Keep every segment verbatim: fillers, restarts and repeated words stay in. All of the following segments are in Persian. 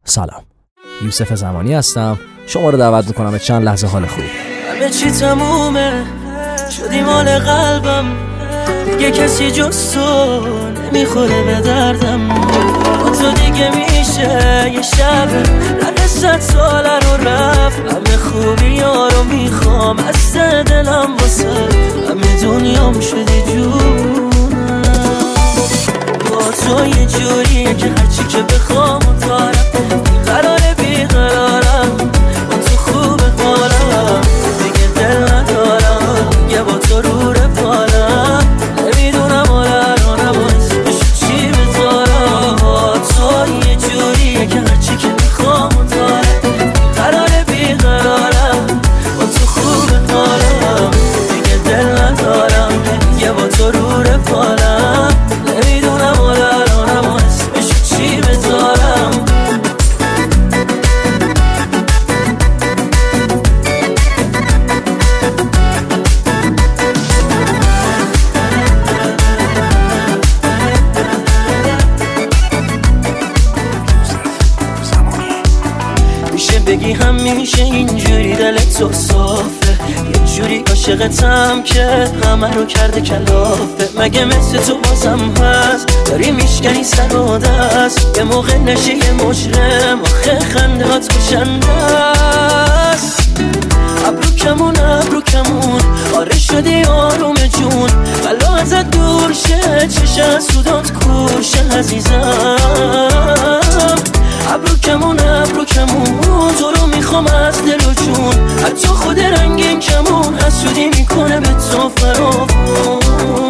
سلام، یوسف زمانی هستم. شما رو دعوت میکنم به چند لحظه حال خوب. همه چی تمومه، شدی مال قلبم، دیگه کسی جز تو نمیخوره به دردم. با تو دیگه میشه یه شب رد صد ساله رو رفت. همه خوبی ها رو میخوام از دلم واسه همه دنیام شدی جونم. با تو یه جوریه که هرچی که بخوام و دارم قراره بیقرارم. با تو خوبه حالم دیگه دل ندارم، دیگه با تو رو رفالم. نمیدونم آلرانم و اسمشو چی بذارم. با تو یه جوریه که هرچی که بخوام و دارم قراره بیقرارم. با تو خوبه حالم دیگه دل ندارم، دیگه با تو رو رفالم. نمیدونم آلرانم و اسمشو چی بذارم. بگی همیشه اینجوری دلت تو صافه، یه جوری عاشقتم که همه رو کرده کلافه. مگه مثل تو بازم هست داری میشکنی سر و دست؟ یه موقع نشی یه مجرم، آخه خنده هات کشنده است. ابرو کمون ابرو کمون آره شدی آروم جون، بلا ازت دور شه چشه سودات کورشه عزیزم. ابرو کمون ابرو کمون تو رو میخوام از دل و جون، حتی خود رنگین کمون حسودی میکنه به تو فراوون.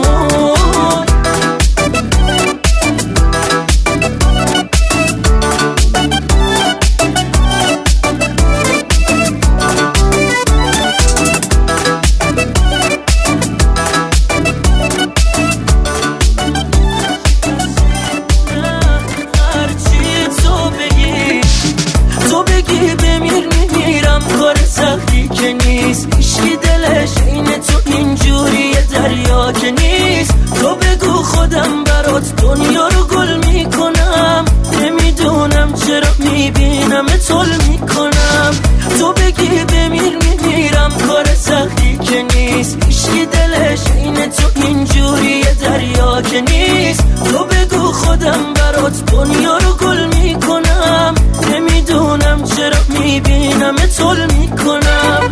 دنیا رو گل میکنم، نمیدونم چرا میبینم تول میکنم. تو بگی بمیر میمیرم، کار سختی که نیست. هیچکی دلش اینه تو اینجوری دریا که نیست. تو بگو خودم برات دنیا رو گل میکنم، نمیدونم چرا میبینم تول میکنم.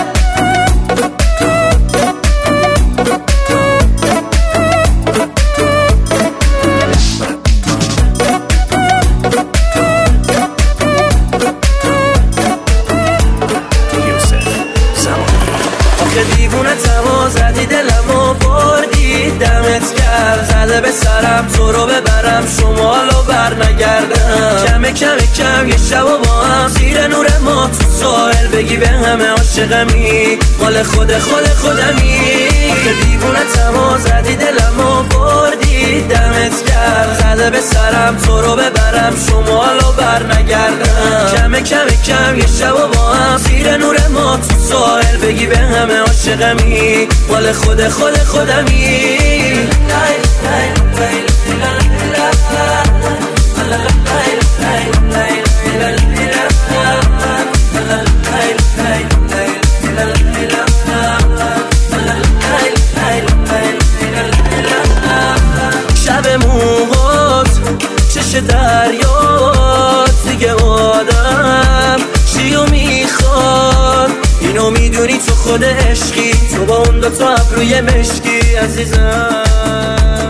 به سرم تو رو ببرم شمالو بر نگردم. کم کم کم یه شب و با هم زیر نور ما تو ساحل بگی به همه عاشقمی، مال خود خود خودمی. که دیوونه تما زدی دلمو بردی دمت گرم. زده به سرم تو رو ببرم شمالو بر نگردم. کم کم کم یه شب و با هم زیر نور ما تو ساحل بگی به همه عاشقمی، مال خود خود خودمی. شب موهات چش دریات دیگه آدم چیو میخواد؟ اینو میدونی تو خود عشقی، تو با اون دوتا ابروی مشکی عزیزم.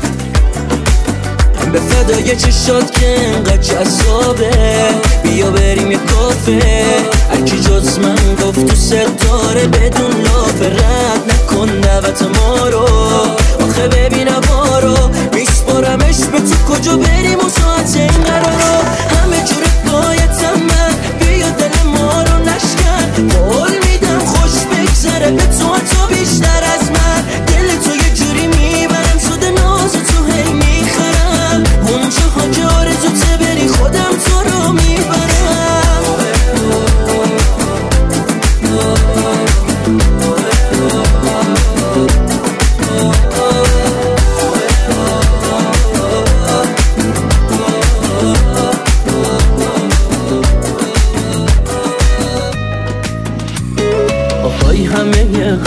به فدای چشات که انقدر جذابه، بیا بریم یه کافه. هرکی جز من گفت تو ستاره بدون لافه، رد نکن دعوت ما رو. آخه ببین هوا رو میسپارمش به تو، کجا بریم و ساعت این قرارو. همه جورت بایدم من، بیا دل ما رو نشکن. قول میدم خوش بگذره به تو، تو بیشتر از من. دل تو یه جوری میبرم شده ناز تو هی میخرم. اونجاها که آرزو ته بری خودم تو رو میبرم.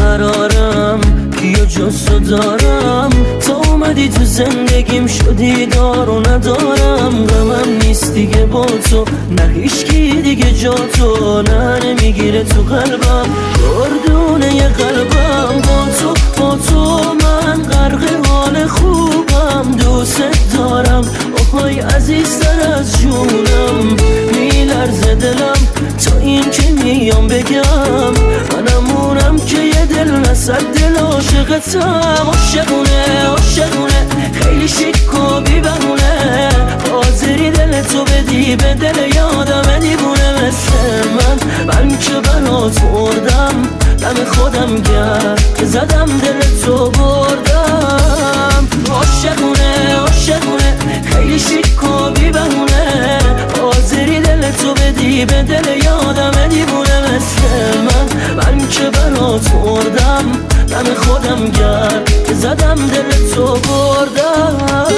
قرارم کیو جستو دارم، تا اومدی تو زندگیم شدی دار و ندارم. غمم نیست دیگه با تو، نه هیچکی دیگه جا تو، نه نمیگیره تو قلبم گردونه ی قلبم. با تو با تو من غرق حال خوبم، دوست دارم آهای عزیزتر از جونم. میلرزه دلم تا این که میام بگم، منمونم که یه دل نصد دل عاشقتم. عاشقونه عاشقونه خیلی شیک و بی بهونه، حاضری دل تو بدی به دل یادم دیوونه مثل من. من که برات مردم دم خودم گرد که زدم دل تو بردم. عاشقونه عاشقونه خیلی شیک و بی بهونه، حاضری دل تو بدی به دل یادم دیوونه مثل من. من که برات مردم دم خودم گرد که زدم دل تو بردم.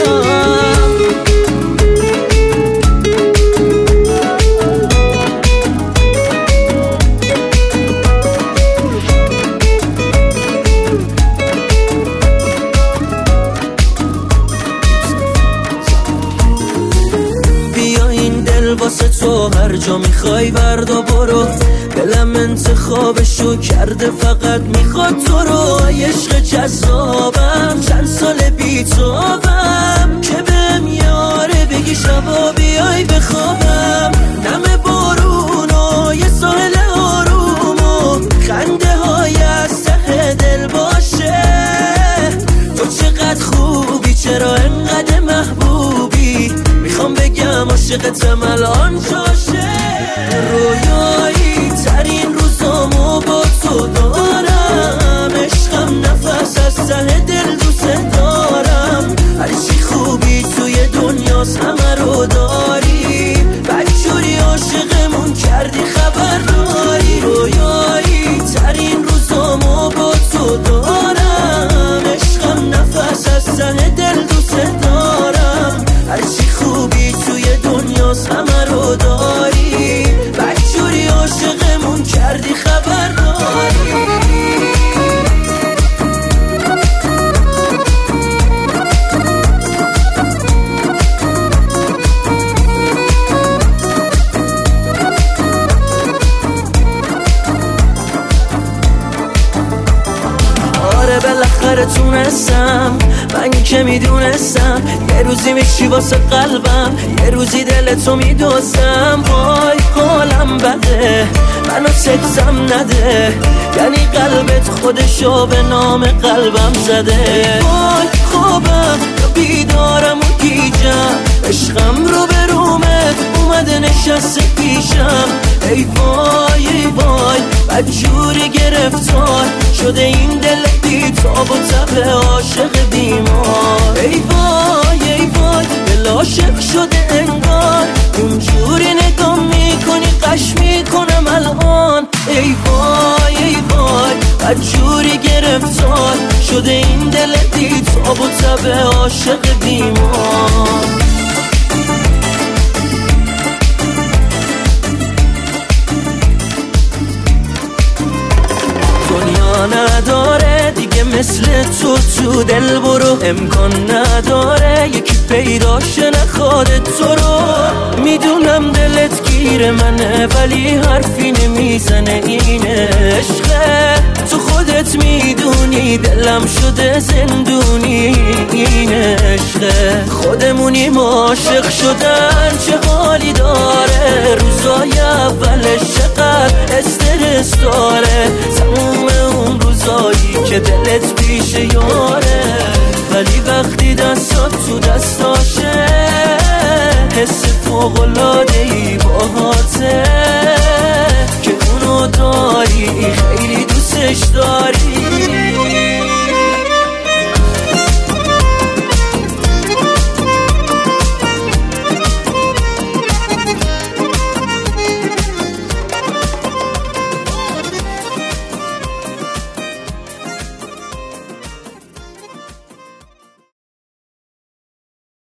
واسه تو هر جا میخوای وردا برو، دلم انتخابشو کرده فقط میخواد تو رو. عشق جذابم چند سال بی توام، که بهم یاره بگی شبا بیای بخوابم. نم بارون و یه ساحل آروم و خنده های از ته دل باشه. تو چقدر خوبی چرا انقدر محبوبی، میخوام بگم عاشقتم الان جاشه. رویایی ترین روزامو با تو دارم، عشقم نفس از ته دل دوست دارم. هرچی خوبی توی دنیاست همه رو داری، بدجوری عاشقمون کردی خبر داری. رویایی ترین روزامو با تو دارم، عشقم نفس از ته دل دوست دارم. هرچی خوبی توی دنیاست همه رو داری، بدجوری عاشقمون کردی خبر داری. بالاخره تونستم، من که میدونستم یه روزی میشی واسه قلبم، یه روزی دلتو میدوزم. وای حالم بده منو سکسم نده، یعنی قلبت خودشو به نام قلبم زده. وای خوابم یا بیدارم و گیجم، عشقم رو به رومه اومده نشسته پیشم. ای وای ای وای بدجوری گرفتار شده این دل بی تاب و تب عاشق بیمار. ای وای ای وای دل عاشق شده انگار، اونجوری نگاه میکنی قش میکنم الان. ای وای ای وای بدجوری گرفتار شده این دل بی تاب و تب عاشق بیمار. نداره دیگه مثل تو تو دل برو، امکان نداره یکی پیداشه نخواد تو رو. میدونم دلت گیر منه ولی حرفی نمیزنه، این عشقه تو خودت میدونی دلم شده زندونی. این عشقه خودمونیم عاشق شدن چه حالی داره، روزای اولش چقدر استرس داره. تموم اون روزایی که دلت پیش یاره، ولی وقتی دستات تو دستاشه حس فوق‌العاده‌ای باهاته که اونو داری